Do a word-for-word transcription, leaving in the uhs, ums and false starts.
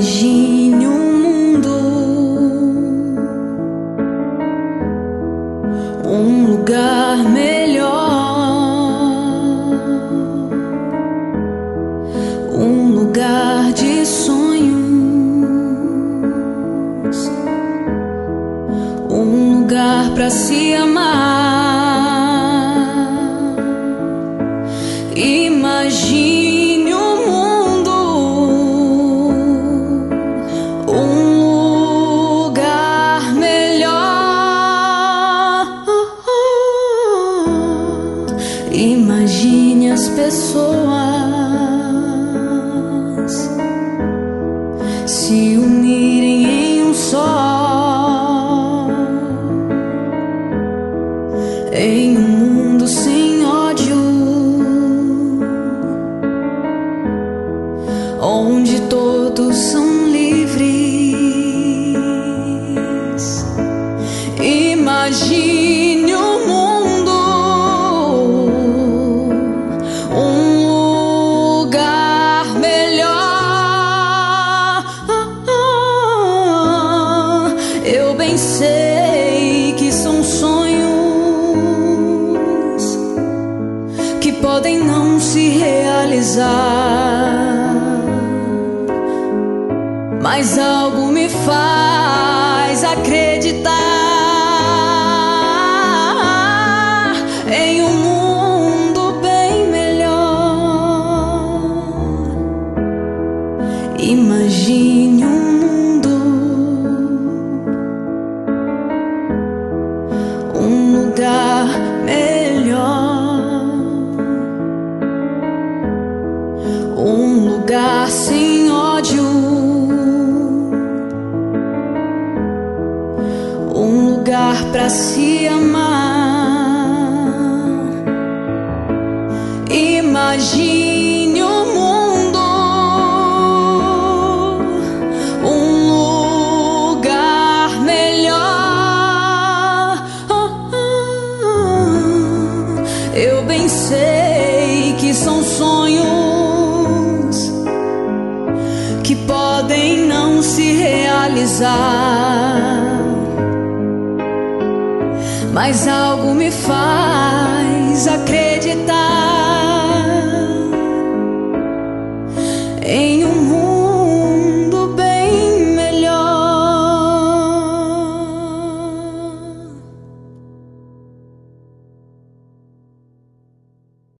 Imagine um mundo, um lugar melhor, um lugar de sonhos, um lugar pra se amar. Imagine um mundo, um lugar melhor. Imagine as pessoas se unirem em um só, em um mundo sem ódio, onde todos são livres. Imagine um mundo, um lugar melhor. Eu bem sei que são sonhos que podem não se realizar, mas algo me faz acreditar em um mundo bem melhor. Imagine um mundo, um lugar melhor, um lugar sem ódio, um lugar pra se amar. Imagine um mundo, um lugar melhor. Eu bem sei que são sonhos que podem não se realizar, mas algo me faz acreditar